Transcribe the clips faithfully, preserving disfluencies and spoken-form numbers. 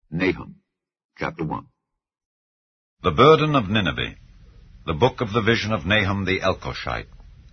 Nahum, chapter one. The burden of Nineveh. The book of the vision of Nahum the Elkoshite.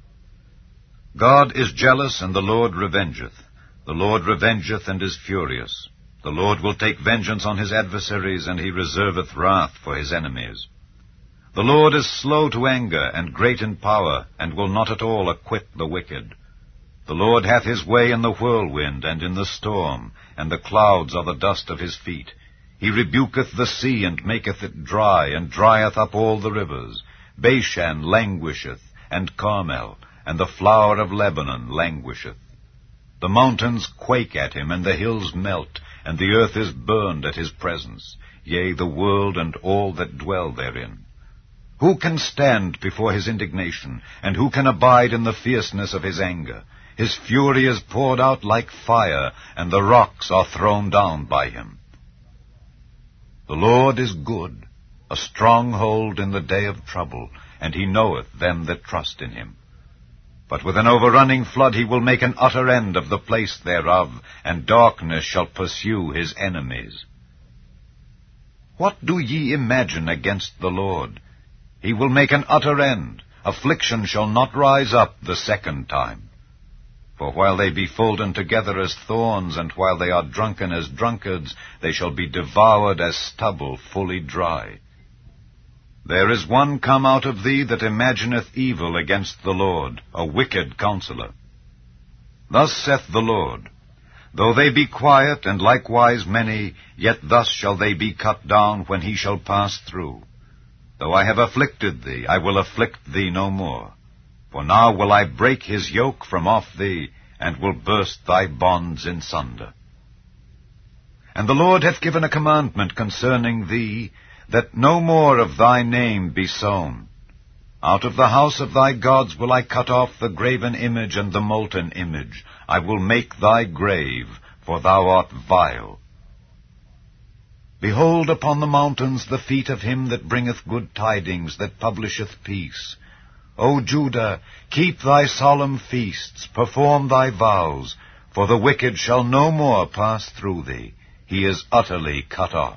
God is jealous, and the Lord revengeth. The Lord revengeth, and is furious. The Lord will take vengeance on his adversaries, and he reserveth wrath for his enemies. The Lord is slow to anger, and great in power, and will not at all acquit the wicked. The Lord hath his way in the whirlwind, and in the storm, and the clouds are the dust of his feet. He rebuketh the sea, and maketh it dry, and drieth up all the rivers. Bashan languisheth, and Carmel, and the flower of Lebanon languisheth. The mountains quake at him, and the hills melt, and the earth is burned at his presence, yea, the world and all that dwell therein. Who can stand before his indignation, and who can abide in the fierceness of his anger? His fury is poured out like fire, and the rocks are thrown down by him. The Lord is good, a stronghold in the day of trouble, and he knoweth them that trust in him. But with an overrunning flood he will make an utter end of the place thereof, and darkness shall pursue his enemies. What do ye imagine against the Lord? He will make an utter end. Affliction shall not rise up the second time. For while they be folden together as thorns, and while they are drunken as drunkards, they shall be devoured as stubble fully dry. There is one come out of thee that imagineth evil against the Lord, a wicked counselor. Thus saith the Lord, Though they be quiet, and likewise many, yet thus shall they be cut down when he shall pass through. Though I have afflicted thee, I will afflict thee no more. For now will I break his yoke from off thee, and will burst thy bonds in sunder. And the Lord hath given a commandment concerning thee, that no more of thy name be sown. Out of the house of thy gods will I cut off the graven image and the molten image. I will make thy grave, for thou art vile. Behold upon the mountains the feet of him that bringeth good tidings, that publisheth peace. O Judah, keep thy solemn feasts, perform thy vows, for the wicked shall no more pass through thee. He is utterly cut off.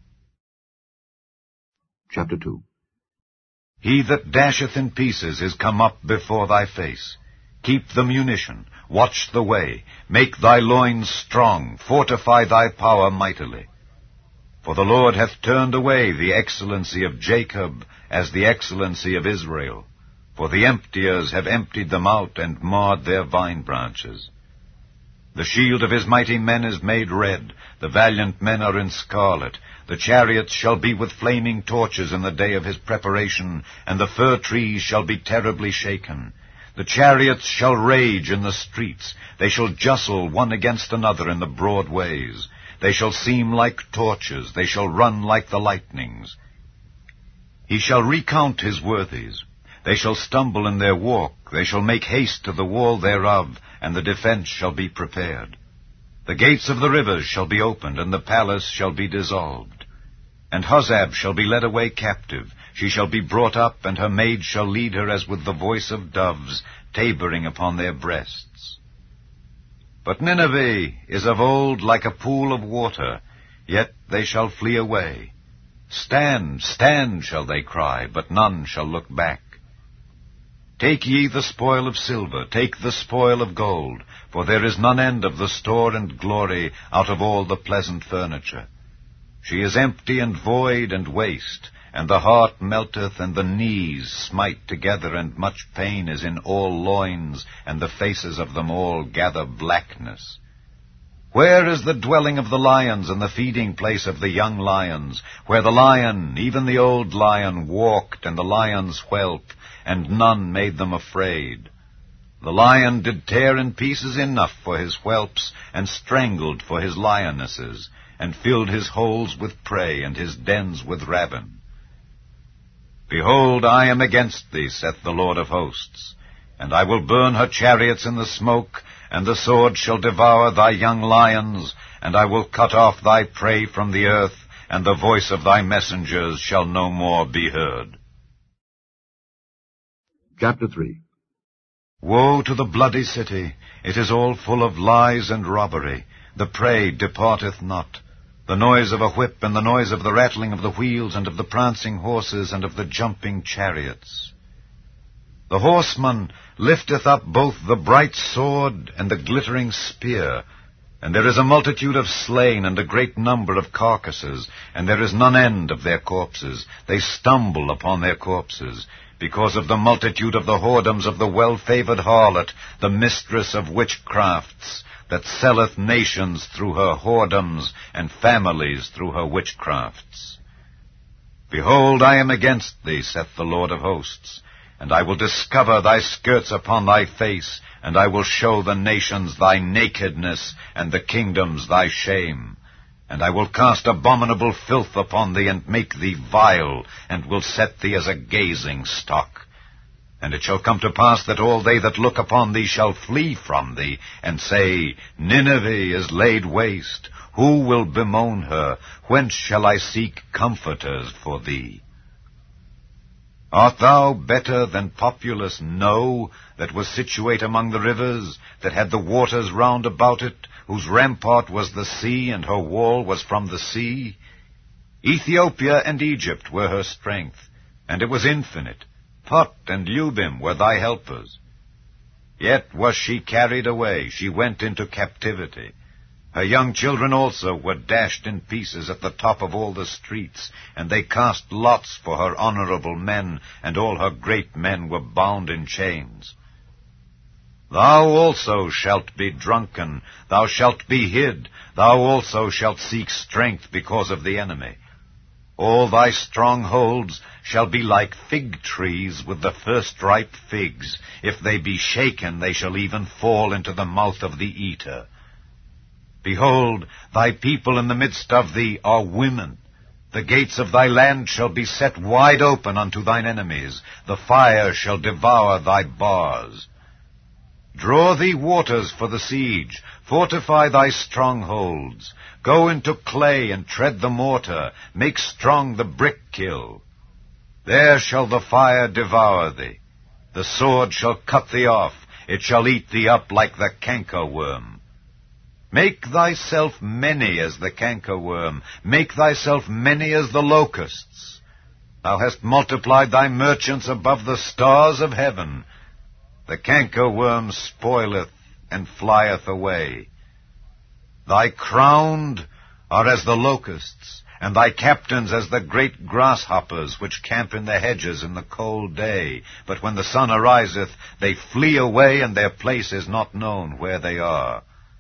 Chapter two. He that dasheth in pieces is come up before thy face. Keep the munition, watch the way, make thy loins strong, fortify thy power mightily. For the Lord hath turned away the excellency of Jacob as the excellency of Israel. For the emptiers have emptied them out, and marred their vine branches. The shield of his mighty men is made red, the valiant men are in scarlet. The chariots shall be with flaming torches in the day of his preparation, and the fir trees shall be terribly shaken. The chariots shall rage in the streets, they shall justle one against another in the broad ways. They shall seem like torches, they shall run like the lightnings. He shall recount his worthies. They shall stumble in their walk, they shall make haste to the wall thereof, and the defense shall be prepared. The gates of the rivers shall be opened, and the palace shall be dissolved. And Huzzab shall be led away captive, she shall be brought up, and her maids shall lead her as with the voice of doves, tabering upon their breasts. But Nineveh is of old like a pool of water, yet they shall flee away. Stand, stand, shall they cry, but none shall look back. Take ye the spoil of silver, take the spoil of gold, for there is none end of the store and glory out of all the pleasant furniture. She is empty and void and waste, and the heart melteth, and the knees smite together, and much pain is in all loins, and the faces of them all gather blackness. Where is the dwelling of the lions, and the feeding place of the young lions, where the lion, even the old lion, walked, and the lions whelp, and none made them afraid? The lion did tear in pieces enough for his whelps, and strangled for his lionesses, and filled his holes with prey, and his dens with rabble. Behold, I am against thee, saith the Lord of hosts, and I will burn her chariots in the smoke, and the sword shall devour thy young lions, and I will cut off thy prey from the earth, and the voice of thy messengers shall no more be heard. Chapter three. Woe to the bloody city! It is all full of lies and robbery. The prey departeth not. the noise of a whip, and the noise of the rattling of the wheels, and of the prancing horses, and of the jumping chariots. The horseman lifteth up both the bright sword and the glittering spear, and there is a multitude of slain, and a great number of carcasses, and there is none end of their corpses. They stumble upon their corpses, because of the multitude of the whoredoms of the well-favored harlot, the mistress of witchcrafts, that selleth nations through her whoredoms, and families through her witchcrafts. Behold, I am against thee, saith the Lord of hosts, and I will discover thy skirts upon thy face, and I will show the nations thy nakedness, and the kingdoms thy shame. And I will cast abominable filth upon thee, and make thee vile, and will set thee as a gazing stock. And it shall come to pass that all they that look upon thee shall flee from thee, and say, Nineveh is laid waste. Who will bemoan her? Whence shall I seek comforters for thee? Art thou better than populous No, that was situate among the rivers, that had the waters round about it, whose rampart was the sea, and her wall was from the sea? Ethiopia and Egypt were her strength, and it was infinite. Put and Lubim were thy helpers. Yet was she carried away, she went into captivity. Her young children also were dashed in pieces at the top of all the streets, and they cast lots for her honorable men, and all her great men were bound in chains. Thou also shalt be drunken, thou shalt be hid, thou also shalt seek strength because of the enemy. All thy strongholds shall be like fig trees with the first ripe figs. If they be shaken, they shall even fall into the mouth of the eater. Behold, thy people in the midst of thee are women. The gates of thy land shall be set wide open unto thine enemies. The fire shall devour thy bars. Draw thee waters for the siege. Fortify thy strongholds. Go into clay and tread the mortar. Make strong the brick kiln. There shall the fire devour thee. The sword shall cut thee off. It shall eat thee up like the cankerworm. Make thyself many as the cankerworm. Make thyself many as the locusts. Thou hast multiplied thy merchants above the stars of heaven. The cankerworm spoileth and flieth away. Thy crowned are as the locusts, and thy captains as the great grasshoppers which camp in the hedges in the cold day. But when the sun ariseth, they flee away, and their place is not known where they are.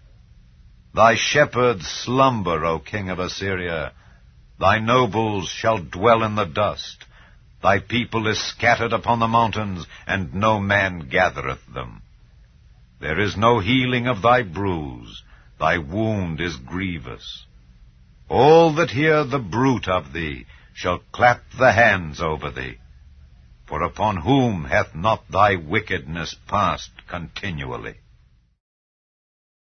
Thy shepherds slumber, O king of Assyria. Thy nobles shall dwell in the dust. Thy people is scattered upon the mountains, and no man gathereth them. There is no healing of thy bruise. Thy wound is grievous. All that hear the bruit of thee shall clap the hands over thee. For upon whom hath not thy wickedness passed continually?